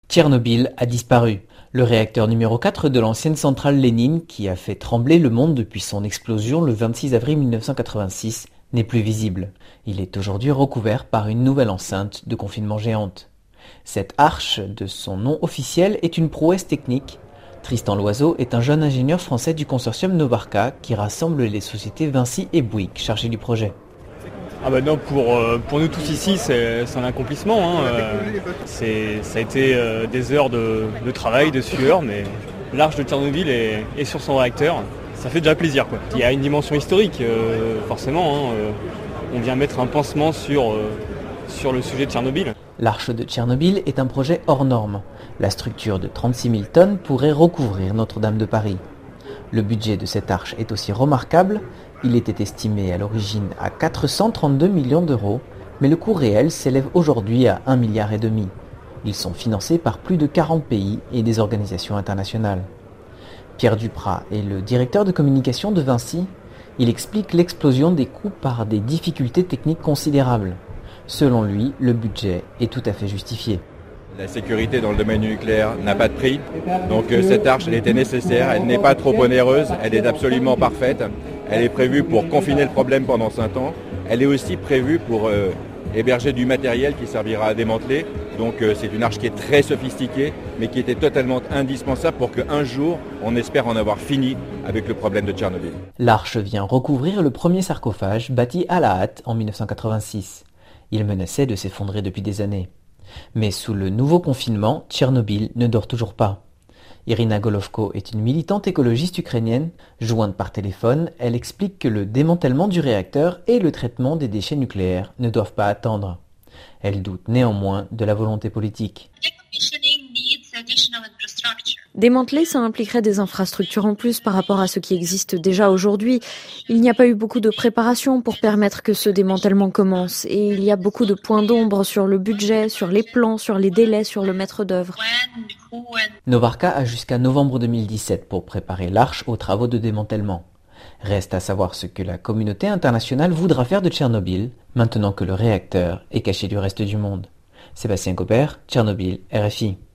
Tchernobyl a disparu. Le réacteur numéro 4 de l'ancienne centrale Lénine, qui a fait trembler le monde depuis son explosion le 26 avril 1986, n'est plus visible. Il est aujourd'hui recouvert par une nouvelle enceinte de confinement géante. Cette arche, de son nom officiel, est une prouesse technique. Tristan Loiseau est un jeune ingénieur français du consortium Novarka qui rassemble les sociétés Vinci et Bouygues chargées du projet. Non, pour nous tous ici, c'est un accomplissement. Ça a été des heures de travail, de sueur, mais l'arche de Tchernobyl est sur son réacteur. Ça fait déjà plaisir, quoi. Il y a une dimension historique, forcément. On vient mettre un pansement sur le sujet de Tchernobyl. L'arche de Tchernobyl est un projet hors norme. La structure de 36 000 tonnes pourrait recouvrir Notre-Dame de Paris. Le budget de cette arche est aussi remarquable. Il était estimé à l'origine à 432 millions d'euros, mais le coût réel s'élève aujourd'hui à 1,5 milliard. Ils sont financés par plus de 40 pays et des organisations internationales. Pierre Duprat est le directeur de communication de Vinci. Il explique l'explosion des coûts par des difficultés techniques considérables. Selon lui, le budget est tout à fait justifié. La sécurité dans le domaine nucléaire n'a pas de prix, donc cette arche elle était nécessaire, elle n'est pas trop onéreuse, elle est absolument parfaite, elle est prévue pour confiner le problème pendant 5 ans, elle est aussi prévue pour héberger du matériel qui servira à démanteler, donc c'est une arche qui est très sophistiquée, mais qui était totalement indispensable pour qu'un jour on espère en avoir fini avec le problème de Tchernobyl. L'arche vient recouvrir le premier sarcophage bâti à la hâte en 1986. Il menaçait de s'effondrer depuis des années. Mais sous le nouveau confinement, Tchernobyl ne dort toujours pas. Irina Golovko est une militante écologiste ukrainienne. Jointe par téléphone, elle explique que le démantèlement du réacteur et le traitement des déchets nucléaires ne doivent pas attendre. Elle doute néanmoins de la volonté politique. Démanteler, ça impliquerait des infrastructures en plus par rapport à ce qui existe déjà aujourd'hui. Il n'y a pas eu beaucoup de préparation pour permettre que ce démantèlement commence. Et il y a beaucoup de points d'ombre sur le budget, sur les plans, sur les délais, sur le maître d'œuvre. Novarka a jusqu'à novembre 2017 pour préparer l'arche aux travaux de démantèlement. Reste à savoir ce que la communauté internationale voudra faire de Tchernobyl, maintenant que le réacteur est caché du reste du monde. Sébastien Gobert, Tchernobyl, RFI.